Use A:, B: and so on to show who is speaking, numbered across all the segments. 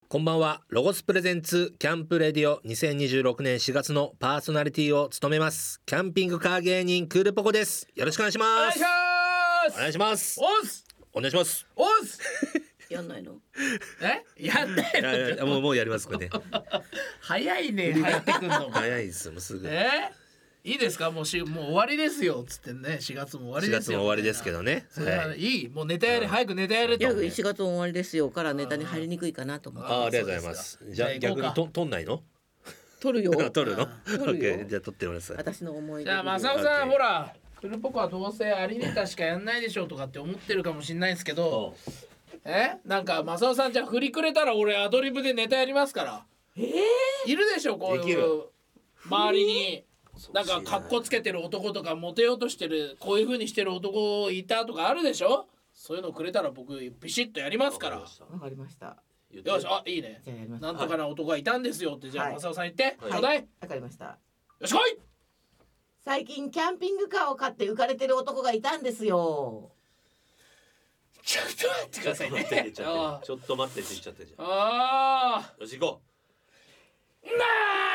A: こんばんは。ロゴスプレゼンツキャンプレディオ2026年4月のパーソナリティを務めますキャンピングカー芸人クールポコです。よろしくお願いします。お願いします。お願いします。
B: やんないの？
A: やんないの？もうやりますかね。
C: 早いね、入ってくんの
A: 早いですもうすぐ。
C: いいですか？もう終わりですよつってね。4月も終わりですよ。
A: 4月も終わりですけどね。
C: それはいい。もうネタやれ、早くネタやれと。
B: いや4月も終わりですよからネタに入りにくいかなと思って。
A: ありがとうございます。じゃあ逆に撮んないの？
B: 撮るよ。
A: 撮るの？
B: 撮るよ。
A: じゃあ撮ってください。
B: 私の思い出。
C: じゃあマサオさんほら、クルポコはどうせありネタしかやんないでしょうとかって思ってるかもしれないですけど、なんかマサオさんじゃあ振りくれたら俺アドリブでネタやりますから。いるでしょこういう周りに。なんかカッコつけてる男とかモテようとしてるこういう風にしてる男いたとかあるでしょ。そういうのくれたら僕ビシッとやりますから。
B: わかりました。
C: よし、いいね。なんとかな男がいたんですよってじゃあマサオさん言ってちょうだい。
B: わかりました。
C: よし来い。
B: 最近キャンピングカーを買って浮かれてる男がいたんですよ。
C: ちょっと待ってくださいね。
A: ちょっと待ってって言っちゃってるじゃん。よし行こ
C: なーに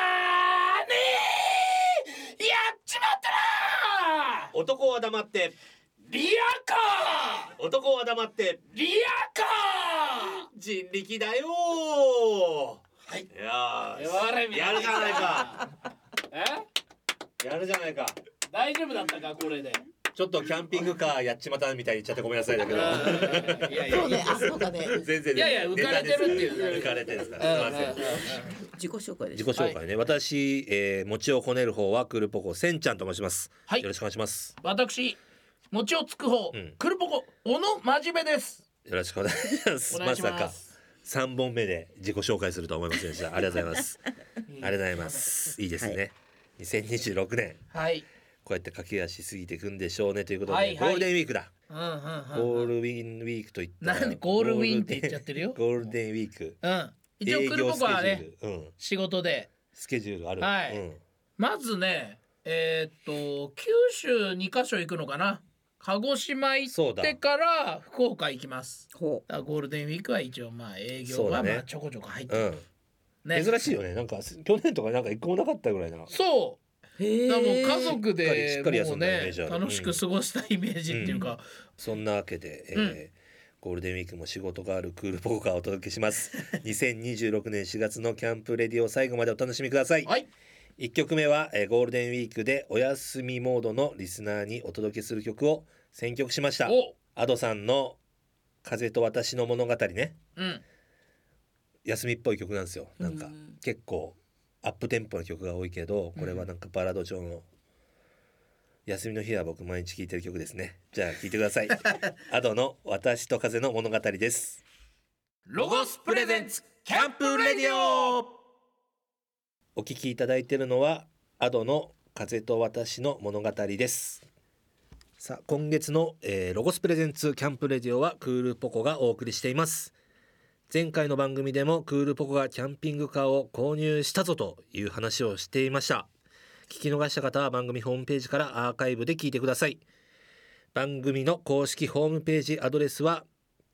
C: ーやっちまったな
A: う。男は黙って。
C: リアカー。
A: 男は黙って。
C: リアカー。
A: 人力だよ
C: はい。
A: いや
C: やる
A: じゃないか。やるじゃないか。
C: 大丈夫だったかこれで。
A: ちょっとキャンピングカーやっちまったみたいに言っちゃってごめんなさいだけど。
B: そうね、そうだね。
A: 全然。
C: いや浮かれてるっていう。
A: 浮かれてるんですから。すみません。
B: 自己紹介です。
A: 自己紹介ね。私、餅をこねる方はクールポコせんちゃんと申します。
C: はい。
A: よろしくお願いします。
C: 私餅をつく方、クルポコ小野真面目です。
A: よろしくお願いします。まさか3本目で自己紹介するとは思いませんでした。ありがとうございます。ありがとうございます。いいですね。2026年。
C: はい。
A: こうやって駆け足過ぎていくんでしょうねということで、ゴールデンウィークだ。ゴールデンウィークといったら。
C: なんでゴールウィンって言っちゃってるよ。
A: ゴールデンウィーク。
C: 一応クルポコはね、仕事で
A: スケジュールある。
C: はい。まずね、九州2カ所行くのかな。鹿児島行ってから福岡行きます。ゴールデンウィークは一応営業はちょこちょこ入ってる。
A: 珍しいよね。なんか去年とかなんか一個もなかったぐらいな。
C: そう。だからもう家族でもうね楽しく過ごしたイメージっていうか。
A: そんなわけで、ゴールデンウィークも仕事があるクールポコがお届けします。2026年4月のキャンプレディを最後までお楽しみください。
C: はい。
A: 1曲目は、ゴールデンウィークでお休みモードのリスナーにお届けする曲を選曲しました。Adoさんの風と私の物語ね、休みっぽい曲なんですよ。なんか結構アップテンポの曲が多いけど、これはなんかバラード調の休みの日は僕毎日聴いてる曲ですね。じゃあ聴いてください。Adoの私と風の物語です。
C: ロゴスプレゼンツキャンプレディオ。
A: お聞きいただいているのはAdoの風と私の物語です。さあ今月の、ロゴスプレゼンツキャンプレディオはクールポコがお送りしています。前回の番組でもクールポコがキャンピングカーを購入したぞという話をしていました。聞き逃した方は番組ホームページからアーカイブで聞いてください。番組の公式ホームページアドレスは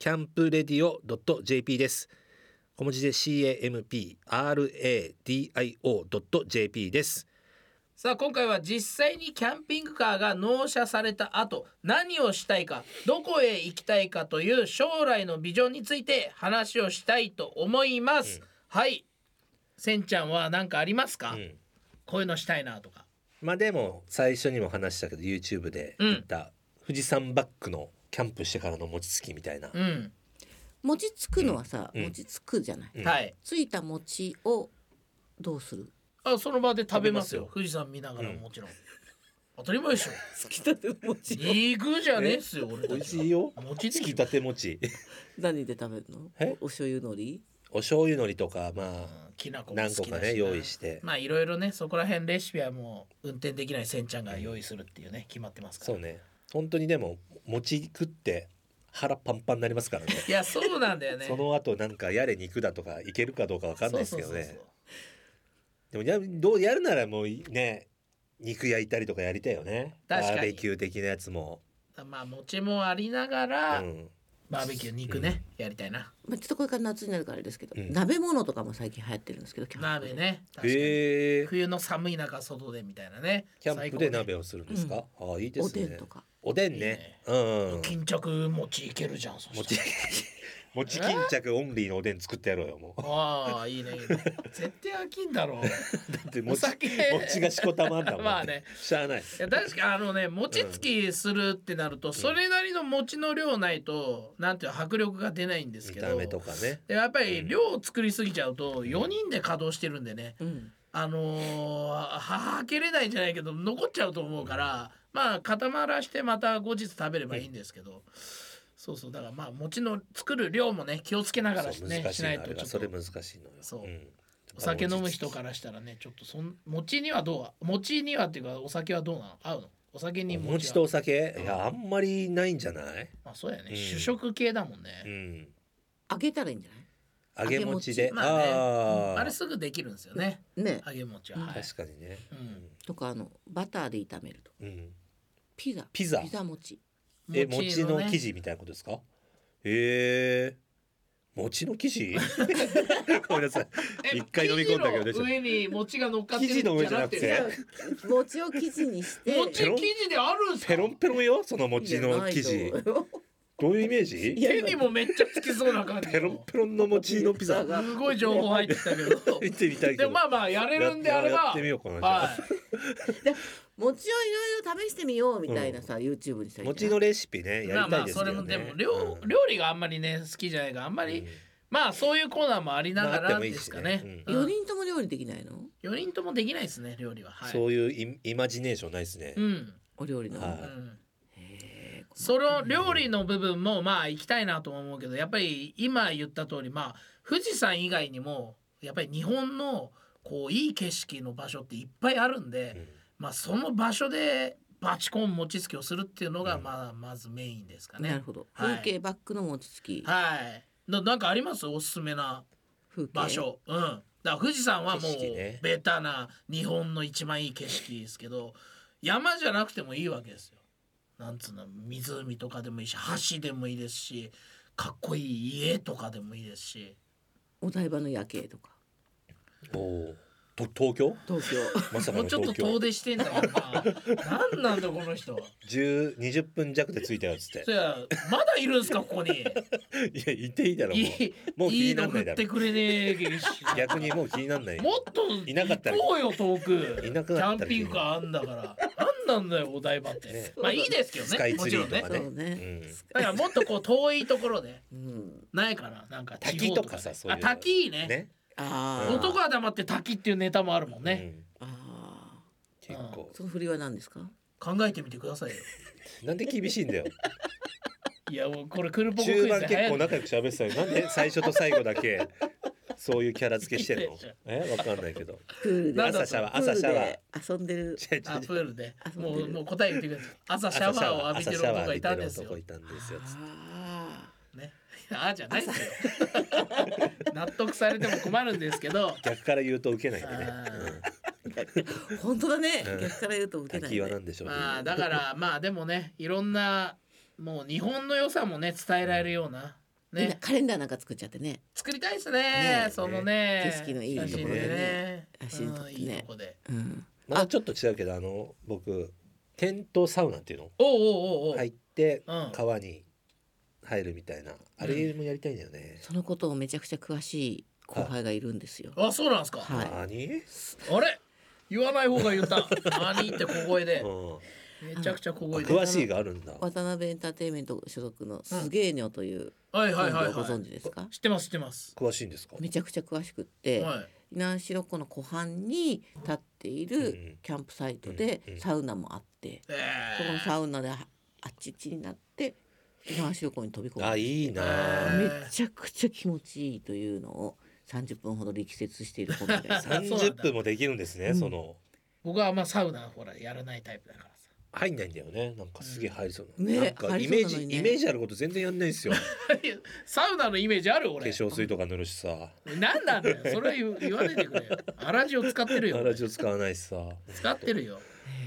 A: campradio.jp です。小文字で campradio.jp です。
C: さあ今回は実際にキャンピングカーが納車された後何をしたいかどこへ行きたいかという将来のビジョンについて話をしたいと思います。はい。せんちゃんは何かありますか？こういうのしたいなとか。
A: でも最初にも話したけど YouTube で言った、富士山バックのキャンプしてからの餅つきみたいな。
B: 餅つくのはさ、餅つくじゃない、
C: はい。
B: ついた餅をどうする？
C: その場で食べますよ。富士山見ながらもちろん。当たり前でしょ。
B: つきたて餅。
C: 肉じゃねえっすよ。俺
A: 美味しいよ。
C: 餅
A: つきたて餅。
B: 何で食べるの？お醤油海苔？
A: お醤油海苔とか
C: きな粉
A: 何個かね用意して。
C: いろいろねそこら辺レシピはもう運転できないせんちゃんが用意するっていうね決まってますから。
A: そうね。本当にでも餅食って腹パンパンになりますからね。
C: いやそうなんだよね。
A: その後なんかやれ肉だとかいけるかどうかわかんないですけどね。でもどうやるならもうね肉焼いたりとかやりたいよね。バーベキュー的なやつも。
C: 餅もありながら、 バーベキュー肉ね、やりたいな。
B: まあ、ちょっとこれから夏になるからあれですけど、
A: うん
B: 鍋物とかも最近流行ってるんですけど、キャンプで
C: 鍋ね、確かに、冬の寒い中外でみたいなね。
A: キャンプで鍋をするんですか、ああいいですね。
B: おでんとか
A: おでんね、
C: いいね
A: うん
C: 巾着餅いけるじゃん。そしたら
A: 餅巾着オンリーのおでん作ってやろうよもう。
C: ああいいねいいね。絶対飽きんだろう。
A: だって
C: お
A: 餅
C: 酒
A: がしこたまんだもん。
C: まあね、
A: しゃあない。
C: いや確か餅つきするってなると、それなりの餅の量ないとなんていう迫力が出ないんですけど、
A: 見た目とかね。
C: でやっぱり量を作りすぎちゃうと4人で稼働してるんでね、はけれないんじゃないけど残っちゃうと思うから、まあ固まらしてまた後日食べればいいんですけど、そうそう、だからまあ餅の作る量もね気をつけながら
A: そう
C: ねし
A: 難しいのあ
C: ないとちょっと
A: れがそれ難しいのよ。
C: そうお酒飲む人からしたらね、ちょっと餅にはどう、餅にはっていうかお酒はどうなの、合うの？お酒に
A: お
C: 餅は
A: 餅とお酒、いやあんまりないんじゃない？
C: まあそうやね、
A: うん
C: 主食系だもんね、
B: 揚げたらいいんじゃない？
A: 揚げ餅で、
C: まあね、
A: あ
C: あれすぐできるんですよね、
B: ね
C: 揚げ餅は、はい、
A: 確かにね。
B: とかバターで炒めるとピザ餅
A: 餅の生地みたいなことですか？餅の生地ごめんなさい、一回飲み込んだけど
C: 生地の上に餅が乗っかってる
A: 生地の上じゃなくて
B: 餅を生地にして
C: 餅生地であるんすか？
A: ペロンペロンよその餅の生地。どういうイメージ？
C: 手にもめっちゃつきそうな感じ。
A: ペロンペロンの餅のピザ。
C: すごい情報入ってきたけど。
A: 行ってみたいけど。
C: でもまあまあやれるんであれば
A: やってみようかな。
C: はい。
B: で餅をいろいろ試してみようみたいなさ、YouTube にしたり
A: 餅のレシピねやりたいですよね。
C: まあまあそれもでも料理があんまりね好きじゃないからあんまり、まあそういうコーナーもありながらですかね。
B: 4人とも料理できないの
C: 4人ともできないですね料理は。
A: そういうイマジネーションないですね。
B: お料理の。
C: その料理の部分もまあ行きたいなと思うけど、やっぱり今言った通りまあ富士山以外にもやっぱり日本のこういい景色の場所っていっぱいあるんで、まあその場所でバチコン餅つきをするっていうのがまずメインですかね。
B: なるほど。風景バックの餅つき。
C: はいなんかありますおすすめな場所？だから富士山はもうベタな日本の一番いい景色ですけど、山じゃなくてもいいわけですよ。なんつうの、湖とかでもいいし橋でもいいですし、かっこいい家とかでもいいですし、
B: お台場の夜景とか。
A: 東京まさか
C: もうちょっと
A: の東京
C: 遠出してんだよな。なんなんだこの人。
A: 20分弱で着いたよっつって。
C: そやまだいるんすかここに。
A: いやいていいだろもう気
C: いいの
A: になんないだろ。
C: 振ってくれねえし。
A: 逆にもう気になんない。
C: もっと
A: いなかったら
C: 行こうよ遠く。
A: いなくなったら
C: キャンピングカーあんだから。なんなんだよお台場って、
A: ね
C: まあいいですけどね、
A: スカイツリーとか
C: もちろん
B: そうね。
C: だからもっとこう遠いところでないかな、なんか地方
A: 滝とかさそういうの
C: 滝いいね。男は黙って滝っていうネタもあるもんね。
A: 結構
B: その振りは何ですか？
C: 考えてみてくださいよ。
A: なんで厳しいんだよ。
C: いやもうこれクールポコクイズで
A: 中盤結構
C: 流行る。
A: 仲良く喋ってたよ。なんで最初と最後だけそういうキャラ付けしてるの？わかんないけど。
B: プールで
A: 朝シャワー
B: 遊んでる。
C: あプールでもう答え言ってください。朝シャワーを浴びてる男がいたんですよ。ね、あじゃないですよ。納得されても困るんですけど。
A: 逆から言うと受けないんでね。
B: 本当だね。逆から言うと受けない。
A: 滝はなんでしょうね。
C: まあだからまあでもね、いろんなもう日本の良さもね伝えられるようなね、
B: カレンダーなんか作っちゃってね。
C: 作りたいですね。そのね
B: 景色のいいところでね。写真撮ってね。
C: いいとこで。
A: まあちょっと違うけど僕テントサウナっていうの入って川に入るみたいなあれもやりたいんだよね。
B: そのことをめちゃくちゃ詳しい後輩がいるんですよ。
C: あ、そうなんですか。
B: はい。
C: あれ言わない方が言った。何って小声で。めちゃくちゃ小声で。
A: 詳しいがあるんだ。
B: 渡辺エンターテインメント所属のすげーにょという
C: コンビを
B: ご存知ですか？
C: 知ってます知ってます。
A: 詳しいんですか？
B: めちゃくちゃ詳しくって、稲城湖の湖畔に立っているキャンプサイトでサウナもあって、そのサウナであっちっちになって稲城湖に飛び込む。
A: あ、いいな。
B: めちゃくちゃ気持ちいいというのを30分ほど力説している本で。
A: 30分もできるんですね。その
C: 僕はまあサウナほらやらないタイプだからさ。
A: 入んないんだよね。なんかすげえ入りそうな。
B: ね、
A: なんかイメージあること全然やんないんですよ。
C: サウナのイメージある俺。
A: 化粧水とか塗るしさ。
C: なんなんだよ。それは言わないでくれよ。粗塩使ってるよ。
A: 粗塩使わないしさ。
C: 使ってるよ。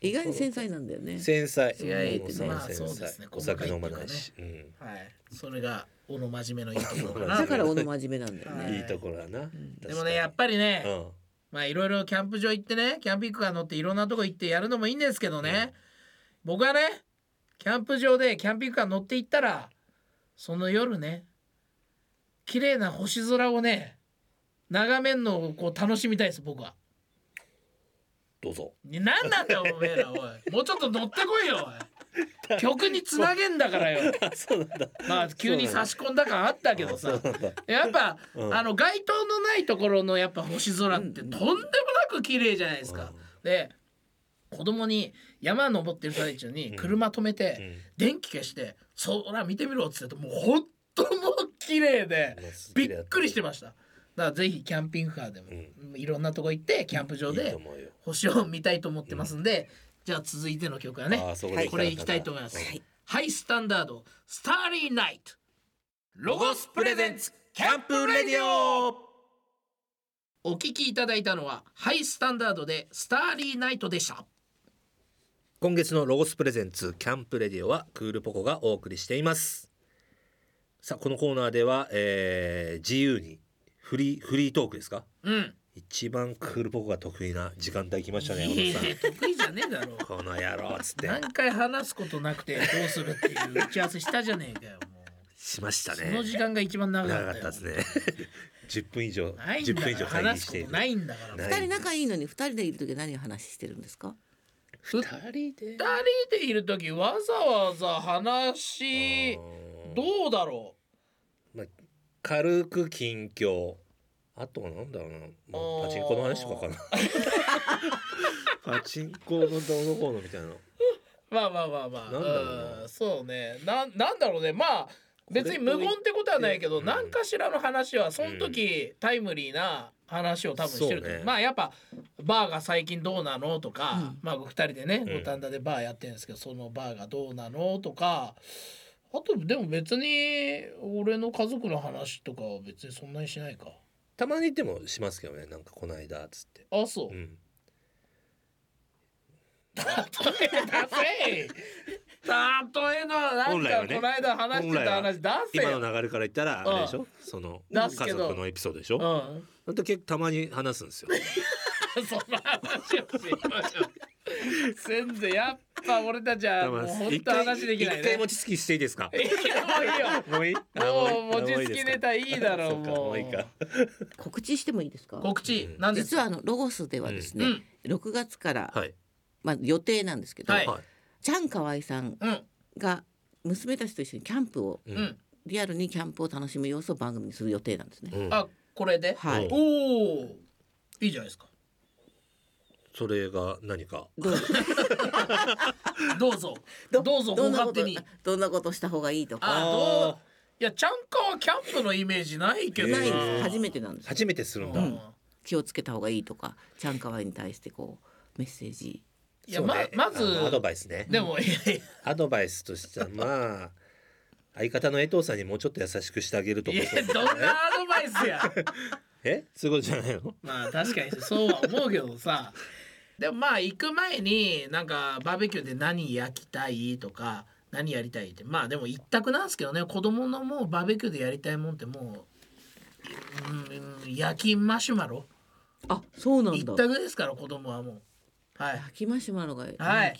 B: 意外に繊細なんだよね。
A: 繊細。
C: 意外
B: とね
A: 繊
C: まあそうですね。
A: お酒飲まないし。
C: はい。それが小野真面目のいいところかな。
B: だから小野真面目なんだよね。
C: はい
A: いいところだな。
C: でもねやっぱりね、
A: うん
C: まあいろいろキャンプ場行ってね、キャンピングカー乗っていろんなとこ行ってやるのもいいんですけどね、僕はねキャンプ場でキャンピングカー乗って行ったらその夜ね綺麗な星空をね眺めるのをこう楽しみたいです僕は。
A: どうぞ。
C: 何なんだよおめえらおい、もうちょっと乗ってこいよおい。曲につなげんだからよ。
A: そうなんだ。
C: まあ急に差し込んだ感あったけどさ、やっぱ、街灯のないところのやっぱ星空ってとんでもなく綺麗じゃないですか。で子供に山登ってる最中に車止めて、電気消して空見てみろっつってもうほんともう綺麗でびっくりしてました。だからぜひキャンピングカーでも、いろんなとこ行ってキャンプ場で星を見たいと思ってますんで、じゃあ続いての曲はね、これいきたいと思います。ハイスタンダードスターリーナイトロゴスプレゼンツキャンプレディオ。お聞きいただいたのはハイスタンダードでスターリーナイトでした。
A: 今月のロゴスプレゼンツキャンプレディオはクールポコがお送りしています。さあこのコーナーでは、自由にフリートークですか。一番クールポコが得意な時間帯来ましたね。
C: 得意じゃねえだろ
A: この野郎っつって
C: 何回話すことなくてどうするっていう打ち合わせしたじゃねえかよ。もう
A: しましたね。
C: その時間が一番長かったよ。
A: 長かったですね。10分以上
C: ないん
A: 10
C: だから
A: 分以上会議している。
C: ないんだから。
B: 二人仲いいのに二人でいる時は何を話してるんですか。
A: 二人で
C: いる時わざわざ話どうだろ
A: まあ、軽く近況、あとはなんだろうな、まあ、パチンコの話とかかな。パチンコのどうのこうのみたいな。
C: まあ
A: なんだろうな
C: そうね、なんだろうね。まあ別に無言ってことはないけど、何かしらの話はその時タイムリーな話を多分してると思う。
A: そうね
C: まあやっぱバーが最近どうなのとか、まあ2人でね五反田でバーやってるんですけど、そのバーがどうなのとか、あとでも別に俺の家族の話とかは別にそんなにしないか。
A: たまにでもしますけどね、なんかこの間っつって。
C: あ、そう。例えのなんかこの間話してた話出せよ。
A: 今の流れから言ったらあれでしょ、その家族のエピソードでしょ。ほんと結構たまに話すんですよ。
C: その話をしましょう。全然やっぱ俺たちはもう本当話できないね。
A: 一回餅つきしていいですか。
C: もういいよ。
A: もういい。
C: もう餅つきネタいいだろう。もう
A: いいか。
B: 告知してもいいですか。
C: 告知なんです。
B: 実はロゴスではですね、6月から
A: はい、
B: まあ予定なんですけど、
C: はい、
B: チャンカワイさんが娘たちと一緒にキャンプを、リアルにキャンプを楽しむ様子を番組にする予定なんですね。
C: あ、これで。
B: はい。
C: おお、いいじゃないですか。
A: それが何か。
B: どうぞ
C: どうぞご勝手に。
B: どんなことした方がいいとか。
C: いや、ちゃんかはキャンプのイメージないけど。
B: ないです。初めてなんです。
A: 初めてするんだ。
B: 気をつけた方がいいとか、チャンカワイに対してこうメッセージ。
C: いや、まず
A: アドバイスね。
C: でも
A: アドバイスとしてはまあ相方の江藤さんにもうちょっと優しくしてあげるとか。
C: どんなアドバイスや。
A: そういうことじゃないの。
C: まあ確かにそうは思うけどさ。でもまあ行く前になんかバーベキューで何焼きたいとか何やりたいって、まあでも一択なんですけどね。子供のもうバーベキューでやりたいもんってもう、焼きマシュマロ。
B: あ、そうなんだ。
C: 一択ですから子供はもう。はい、
B: 焼きマシュマロが人気、
C: はい、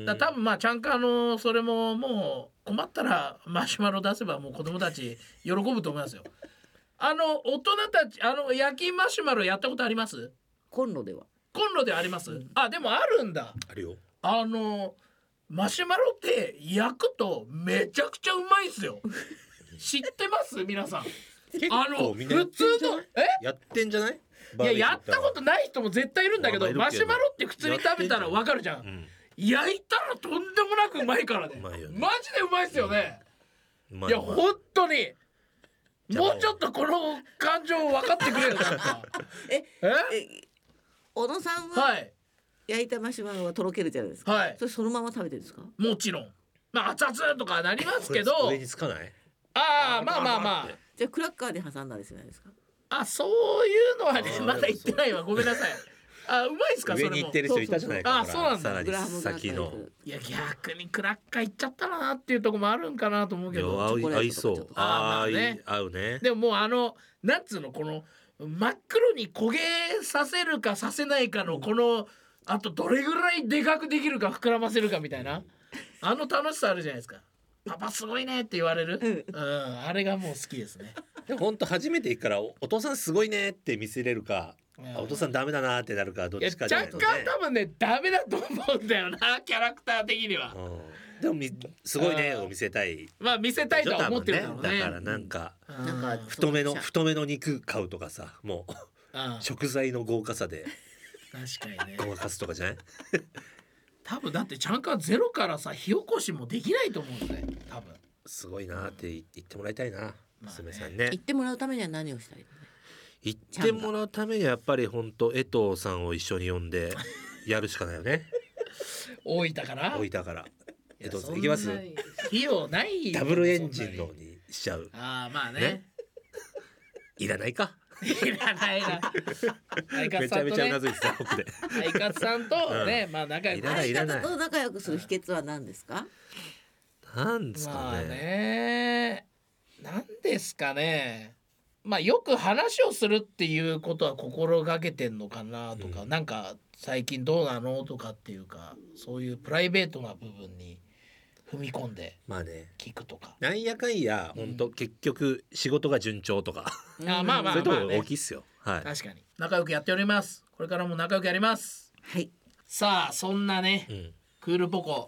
C: だ多分まあちゃんかそれももう困ったらマシュマロ出せばもう子供たち喜ぶと思いますよ。大人たち焼きマシュマロやったことあります？
B: コンロでは
C: あります、あ、でもあるんだ。
A: あるよ。
C: マシュマロって焼くとめちゃくちゃうまいんすよ。知ってます皆さん。
A: 結構みんな
C: 普通の
A: やってんじゃない？
C: いや、やったことない人も絶対いるんだけど、マシュマロって普通に食べたらわかるじゃん。焼いたらとんでもなくうまいからね。マジでうまいっすよね。いや本当にもうちょっとこの感情分かってくれよ。なんか
B: 小野さんは焼いたマシュマロはとろけるじゃないですか。はい。それそのまま食べてるんですか？
C: もちろん。まあ熱々とかなりますけど。
A: 上につかない？
C: ああ、まあ。
B: じゃあクラッカーで挟んだりしないですか？
C: あ、そういうのはねまだ言ってないわ。ごめんなさい。 あ、うまいっすかそれも。
A: 上に行ってる人いたじゃないか。
C: そうそうそうあ、そうなんだ。
A: さらに先の。
C: いや逆にクラッカー行っちゃったらなっていうところもあるんかなと思うけど。
A: 合いそう。
C: あ、ね、
A: 合うね。
C: でももうなんつうの、この真っ黒に焦げさせるかさせないかのこのあとどれぐらいでかくできるか膨らませるかみたいな楽しさあるじゃないですか。パパすごいねって言われる、あれがもう好きですね。
A: でも本当初めて行くからお父さんすごいねって見せれるか、お父さんダメだなってなるかどっちかじゃないとね。
C: 若干多分ねダメだと思うんだよな、キャラクター的には。
A: でもすごいねを見せたい。
C: まあ見せたいとは思ってるだろうね。
A: だからなんか太めの肉買うとかさ、もう食材の豪華さで
C: 確かにね
A: ごまかすとかじゃない？
C: 多分だってちゃんかゼロからさ火起こしもできないと思うんだよ多分。
A: すごいなって言ってもらいたいな、娘さんね。
B: 言ってもらうためには何をしたらいいの？
A: 言ってもらうためにはやっぱり本当江藤さんを一緒に呼んでやるしかないよね。
C: 大分から
A: 江藤さん行きます？
C: 費用ない。
A: ダブルエンジンのにしちゃう。
C: ああまあね
A: いらないか。
C: いらないな。
A: めちゃめちゃうなずいてた奥で。
C: 相方さんとね、まあ仲良く。
B: 相方と仲良くする秘訣は何ですか？
A: なんですかね。
C: まあね、なんですかね。まあよく話をするっていうことは心がけてんのかなとか、なんか最近どうなのとかっていうか、そういうプライベートな部分に踏み込んで聞くとか。
A: なんやかんや本当結局仕事が順調とか。
C: まあまあまあ
A: そういうところ大きいっすよ。はい。
C: 確かに仲良くやっております。これからも仲良くやります。
B: はい。
C: さあそんなね、クールポコ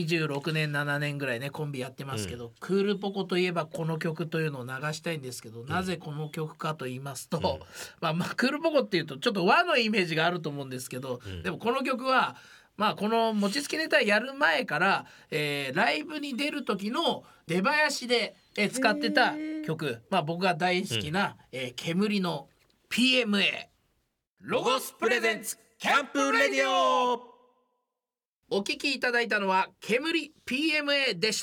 C: 26年7年ぐらいねコンビやってますけど、クールポコといえばこの曲というのを流したいんですけど、なぜこの曲かと言いますと、まあクールポコっていうとちょっと和のイメージがあると思うんですけど、でもこの曲はまあこの餅つきネタやる前から、ライブに出る時の出囃子で、使ってた曲、まあ僕が大好きな、煙の PMA ロゴスプレゼンツキャンプレディオ。お聞きいただいたのは煙 PMA でした。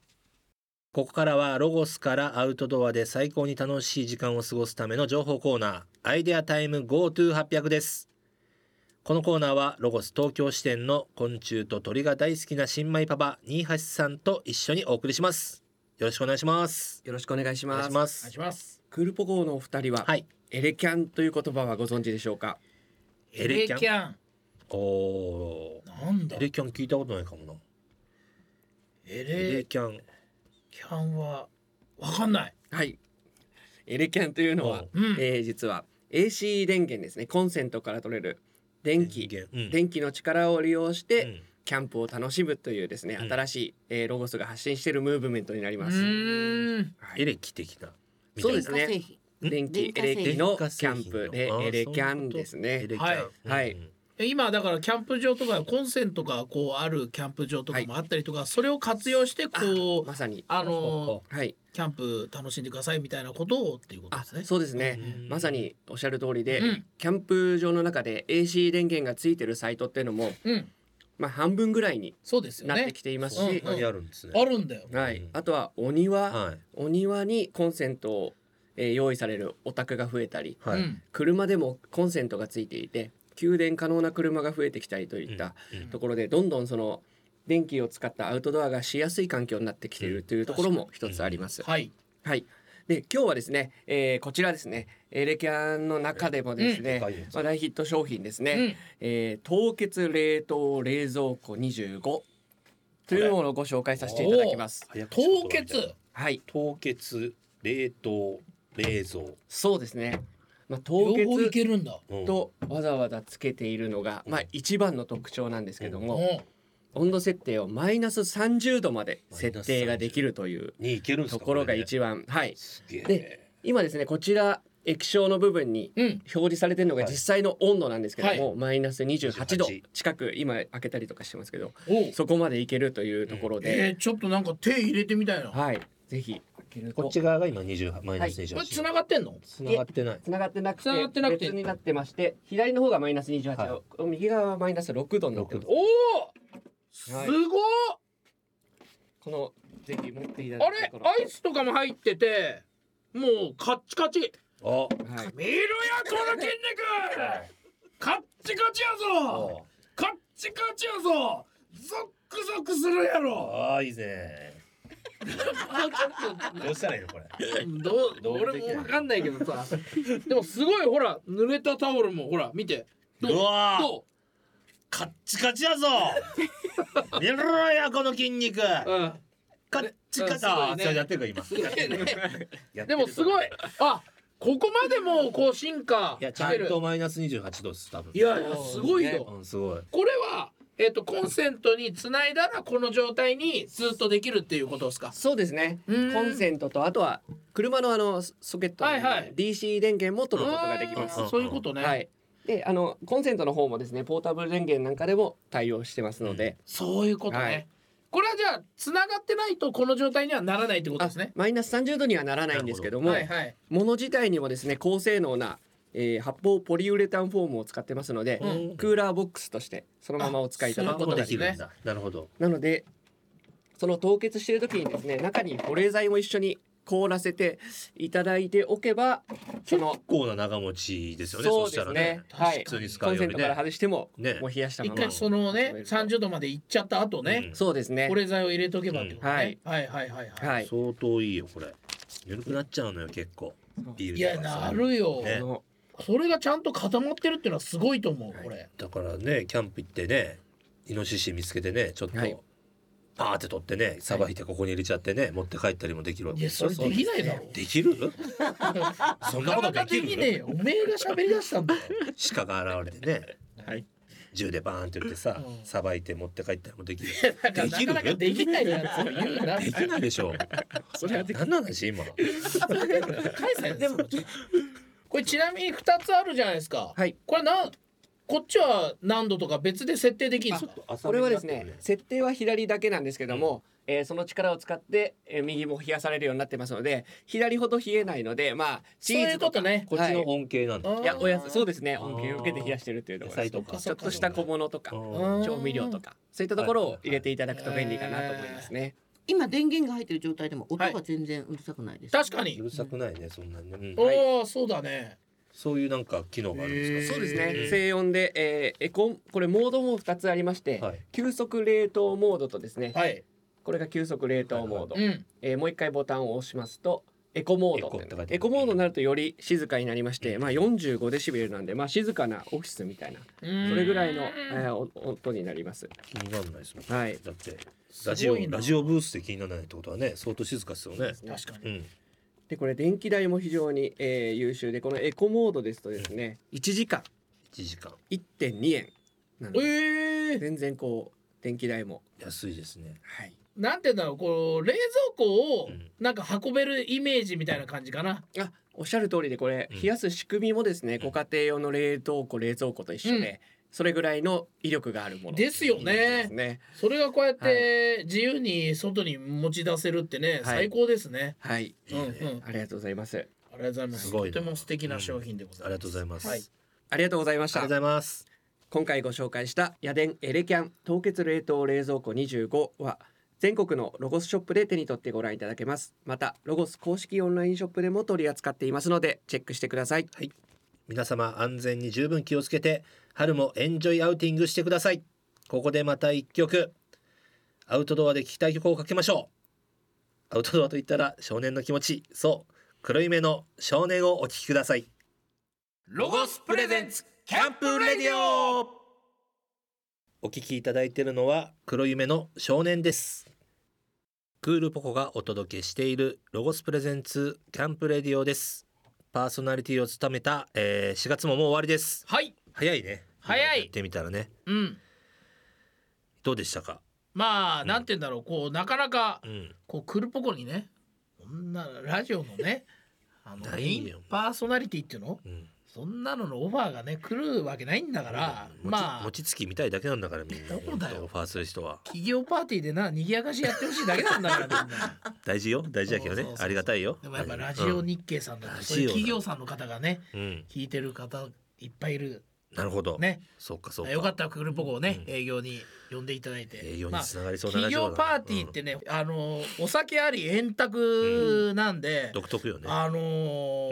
A: ここからはロゴスからアウトドアで最高に楽しい時間を過ごすための情報コーナー、アイデアタイム GoTo800 です。このコーナーはロゴス東京支店の昆虫と鳥が大好きな新米パパ新橋さんと一緒にお送りします。よろしくお願いします。
D: よろしくお願いします。
C: お願いします。
D: クールポコのお二人は、エレキャンという言葉はご存知でしょうか？
C: エレキャン。
A: なんだ。エレキャン聞いたことないかもな。エレキャ
C: ンはわかんない。
D: はい。エレキャンというのは、実は AC 電源ですね。コンセントから取れる電気の力を利用して、キャンプを楽しむというですね、新しい、ロゴスが発信しているムーブメントになります。
A: エレキ的な。
D: そうですね。電気エレキのキャンプでエレキャンですね。
C: はい。今だからキャンプ場とかコンセントがこうあるキャンプ場とかもあったりとか、それを活用してこう
D: まさに
C: キャンプ楽しんでくださいみたいなことをっていうことですね。
D: そうですね。まさにおっしゃる通りで、キャンプ場の中で AC 電源がついてるサイトっていうのも、まあ半分ぐらいになってきていますし、
C: あるんだよ。
D: はい。あとはお庭にコンセントを用意されるお宅が増えたり、車でもコンセントがついていて給電可能な車が増えてきたりといったところで、どんどんその電気を使ったアウトドアがしやすい環境になってきているというところも一つあります。はい。で今日はですね、こちらですね、エレキャンの中でもですね、大ヒット商品ですね、凍結冷凍冷蔵庫25というものをご紹介させていただきます。
C: 凍結。
D: はい。
A: 凍結冷凍冷蔵。
D: そうですね。凍結
C: いけるんだ
D: とわざわざつけているのが、一番の特徴なんですけども、温度設定をマイナス30度まで設定ができるというところが一番、で今ですねこちら液晶の部分に表示されているのが実際の温度なんですけども、マイナス28度近く今開けたりとかしてますけど、そこまでいけるというところで、
C: ちょっとなんか手入れてみたいな。
D: はい、ぜひ
A: こっち側が今20マイナス28。
C: これ繋がってんの？
A: 繋がってない。
D: 繋がってなくて別になってまして、左の方がマイナス28度、右側はマイナス6度になってます。
C: おお、すごい。
D: このぜひ持っていただいて、
C: あれアイスとかも入っててもうカッチカチ。見ろよこの筋肉カッチカチやぞ。カッチカチやぞ。ゾックゾクするやろ。
A: ああいいね。どうしたらいいのこれ。
C: 俺も分かんないけどさ。でもすごいほら濡れたタオルもほら見て。
A: うわ
C: どう？
A: カッチカチやぞ。見ろやこの筋肉。カッチカチ。ああやってるか今。
C: でもすごい。あ、ここまでもうこう進化。
A: いやちゃんとマイナス28度です多分。
C: いやすごいよ。
A: すごい。
C: これはコンセントにつないだらこの状態にずっとできるっていうことですか？
D: そうですね。コンセントとあとは車のソケットの DC 電源も取ることができます。
C: そういうことね。
D: はい。でコンセントの方もですねポータブル電源なんかでも対応してますので、
C: そういうことね。はい、これはじゃあつながってないとこの状態にはならないってことですね。
D: マイナス30度にはならないんですけども、物自体にもですね高性能な発泡ポリウレタンフォームを使ってますので、クーラーボックスとしてそのままお使いいただくことができるんだ。
A: なるほど。
D: なのでその凍結している時にですね中に保冷剤も一緒に凍らせていただいておけば
A: 結構な長持ちですよね。
D: そうですね。はい。
A: 普通に使うよりね。
D: コンセントから外してももう冷やしたまま。
C: 一回そのね30度までいっちゃった後ね。
D: そうですね。
C: 保冷剤を入れとけばってことね。はい
A: 相当いいよこれ。ぬるくなっちゃうのよ結構。ビール。
C: いやなるよ。それがちゃんと固まってるっていうのはすごいと思うこれ。
A: だからねキャンプ行ってねイノシシ見つけてねちょっとパーって取ってねさばいてここに入れちゃってね持って帰ったりもできるわけ。
C: いやそれできないだろ。
A: できる？そんなことできる？
C: できねえよ。おめえが喋り出したんだよ。
A: 鹿が現れてね。銃でバーンって言ってささばいて持って帰ったりもできる。
C: できる？なかなかできないやつを言うな。
A: できないでしょ。それは何の話今？
C: でもこれちなみに2つあるじゃないですか。
D: はい。
C: これこっちは何度とか別で設定できるんですか？
D: これはですね設定は左だけなんですけども、その力を使って、右も冷やされるようになってますので左ほど冷えないのでチーズとか
C: ね
A: こっちの恩恵なんだ。
D: いやそうですね恩恵を受けて冷やしてるっていうところです。ちょっとした小物とか調味料とかそういったところを入れていただくと便利かなと思いますね。
B: 今電源が入ってる状態でも音が全然うるさくないです。
C: 確かに
A: うるさくないねそんなにね。
C: おおそうだね。
A: そういうなんか機能があるんですか？
D: そうですね。静音で、これモードも2つありまして、急速冷凍モードとですね、これが急速冷凍モード、もう一回ボタンを押しますとエコモード。エコモードになるとより静かになりまして、45デシベルなんで、静かなオフィスみたいなそれぐらいの、音になります。
A: 気にならないですもん。
D: はい。
A: だってラジオブースで気にならないってことはね相当静かですよね。
C: 確かに。
D: でこれ電気代も非常に、優秀でこのエコモードですとですね、1時間 1.2 円なので、全然こう電気代も
A: 安いですね。
D: はい。
C: なんていうんだろうこう冷蔵庫をなんか運べるイメージみたいな感じかな。
D: おっしゃる通りでこれ冷やす仕組みもですね、ご家庭用の冷蔵庫と一緒で、それぐらいの威力があるもの
C: ですよね。それがこうやって自由に外に持ち出せるってね、最高ですね。
D: はい。ありがとうございます。
C: ありがとうございます。とても素敵な商品でございます。
A: ありがとうございます。
D: ありがとうございました。
A: ありがとうございます。
D: 今回ご紹介したヤデンエレキャン凍結冷凍冷蔵庫25は全国のロゴスショップで手に取ってご覧いただけます。またロゴス公式オンラインショップでも取り扱っていますのでチェックしてください。
A: はい。皆様安全に十分気をつけて春もエンジョイアウティングしてください。ここでまた一曲アウトドアで聴きたい曲をかけましょう。アウトドアといったら少年の気持ち、そう黒い目の少年をお聴きください。
C: ロゴスプレゼンツ
A: キャンプレディオ。お聴きいただいているのは黒い目の少年です。クールポコがお届けしているロゴスプレゼンツキャンプレディオです。パーソナリティを務めた、4月ももう終わりです。
C: はい。
A: 早いね。
C: 早い。
A: やってみたらね。どうでしたか？
C: なんて言うんだろう、こうなかなか、こうクールポコにね、こんなラジオのね、メインパーソナリティっていうの、そんなののオファーがね来るわけないんだから、
A: 餅つきみたいだけなんだからみんな。
C: そうだよ。
A: オファーする人は
C: 企業パーティーで賑やかしやってほしいだけなんだからみんな。
A: 大事よ、大事だけどね。ありがたいよ。
C: でもやっぱラジオ日経さんだと、そういう企業さんの方がね、聞いてる方いっぱいいる。
A: なるほど
C: ね。
A: そうかそうか。
C: よかったらクールポコをね、営業に呼んでいただいて、
A: 営業につながりそうなラジオだ。
C: 企業パーティーってね、お酒あり円卓なんで、
A: 独特よね。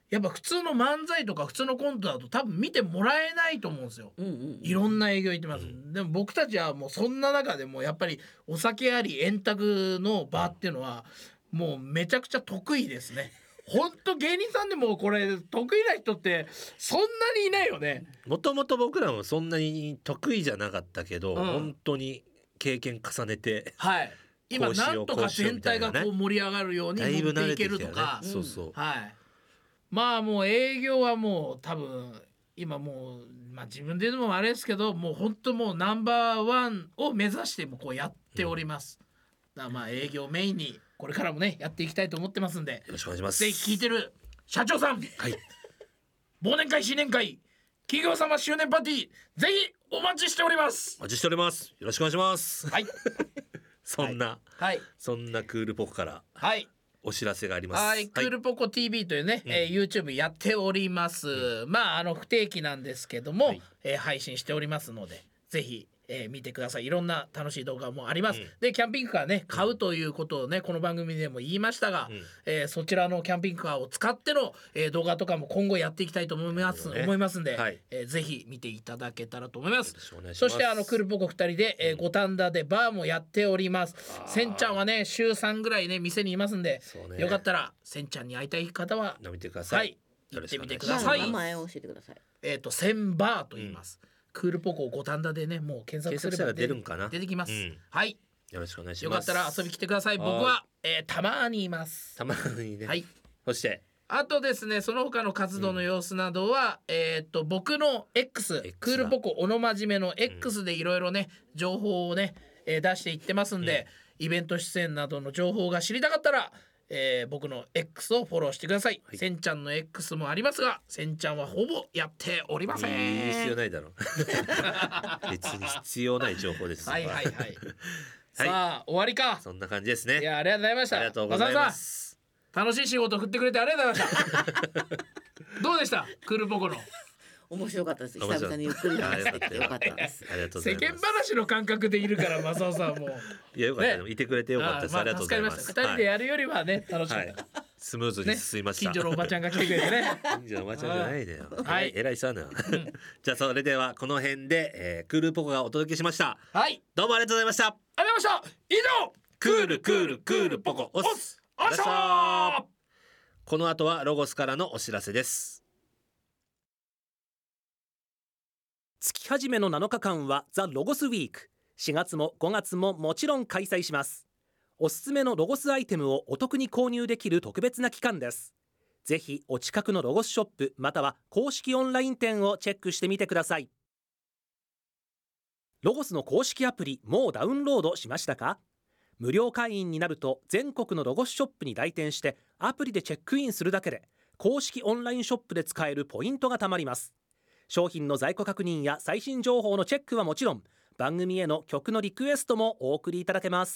C: やっぱ普通の漫才とか普通のコントだと多分見てもらえないと思うんですよ、いろんな営業行ってます、でも僕たちはもうそんな中でもやっぱりお酒あり円卓の場っていうのはもうめちゃくちゃ得意ですね。ほんと芸人さんでもこれ得意な人ってそんなにいないよね。
A: もともと僕らもそんなに得意じゃなかったけど、本当に経験重ねて、
C: はい、今なんとか全体がこう盛り上がるように持っていけるとか、
A: そうそう、
C: はい、まあもう営業はもう多分今もう、自分で言うのもあれですけど、もう本当もうナンバーワンを目指してもこうやっております、だから営業メインにこれからもねやっていきたいと思ってますんで、よ
A: ろしくお願いします。
C: ぜひ聞いてる社長さん、
A: はい、
C: 忘年会新年会企業様周年パーティーぜひお待ちしております。
A: お待ちしております。よろしくお願いします。
C: はい
A: そんな、
C: はい、
A: そんなクールポコからお知らせがあります。
C: はい、クールポコ TV というね、YouTube やっております、不定期なんですけども、配信しておりますのでぜひ見てください。いろんな楽しい動画もあります、でキャンピングカーね買うということをねこの番組でも言いましたが、そちらのキャンピングカーを使っての、動画とかも今後やっていきたいと思いますんで、ぜひ見ていただけたらと思います。そしてクールポコ2人で、五反田でバーもやっております。せんちゃんはね週3ぐらいね店にいますんで、よかったらせんちゃんに会いたい方は
A: 見てください。
C: 行ってみてください。
B: 名前を教えてください。
C: センバーと言います、クールポコ五反田でねもう検索すれば
A: 出るんかな、
C: 出てきます、はい、
A: よろしくお願いし
C: よ
A: ます。
C: かったら遊び来てください。僕は、たまにいます。
A: たまにね、
C: はい。
A: そして
C: あとですねその他の活動の様子などは、僕の X クールポコおのまじめの X でいろいろね情報をね、出していってますんで、イベント出演などの情報が知りたかったら僕の X をフォローしてください、せんちゃんの X もありますがせんちゃんはほぼやっておりません。
A: 必要ないだろ別に必要ない情報です。
C: はいさあ終わりか。
A: そんな感じですね。
C: いやありがとうございました。
A: ありがとうございます。
C: 楽しい仕事振ってくれてありがとうございましたどうでしたクールポコの。
B: 面白かったです。久々にゆっくり話してきてよかったです。
A: ありがとうございます。
C: 世間話の感覚でいるからマサオさんも
A: いやよかった、いてくれてよかったです。ありがとうございます。
C: 助かりました。2人でやるよりはね、楽しかった、
A: スムーズに進みました、
C: 近所のおばちゃんが来てくれてね
A: 近所のおばちゃんじゃないのよ、偉いさなじゃあそれではこの辺で、クールポコがお届けしました。どうもありがとうございました。
C: ありがとうございました。以上
A: クールポコおす
C: あしゃー。
A: この後はロゴスからのお知らせです。
E: 月始めの7日間はザ・ロゴスウィーク。4月も5月ももちろん開催します。おすすめのロゴスアイテムをお得に購入できる特別な期間です。ぜひお近くのロゴスショップまたは公式オンライン店をチェックしてみてください。ロゴスの公式アプリもうダウンロードしましたか？無料会員になると全国のロゴスショップに来店してアプリでチェックインするだけで公式オンラインショップで使えるポイントがたまります。商品の在庫確認や最新情報のチェックはもちろん番組への曲のリクエストもお送りいただけます。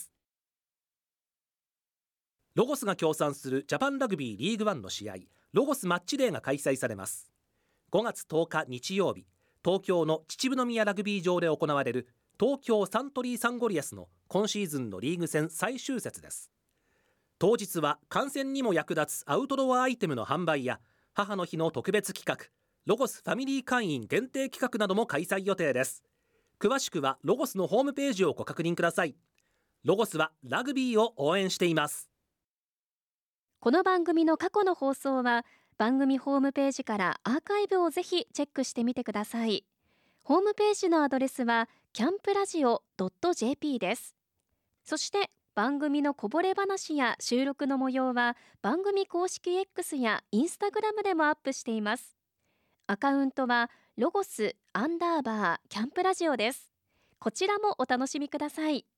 E: ロゴスが協賛するジャパンラグビーリーグワンの試合ロゴスマッチデーが開催されます。5月10日日曜日東京の秩父宮ラグビー場で行われる東京サントリーサンゴリアスの今シーズンのリーグ戦最終節です。当日は観戦にも役立つアウトドアアイテムの販売や母の日の特別企画ロゴスファミリー会員限定企画なども開催予定です。詳しくはロゴスのホームページをご確認ください。ロゴスはラグビーを応援しています。
F: この番組の過去の放送は番組ホームページからアーカイブをぜひチェックしてみてください。ホームページのアドレスはキャンプラジオ .jp です。そして番組のこぼれ話や収録の模様は番組公式 X やインスタグラムでもアップしています。アカウントはロゴス_キャンプラジオです。こちらもお楽しみください。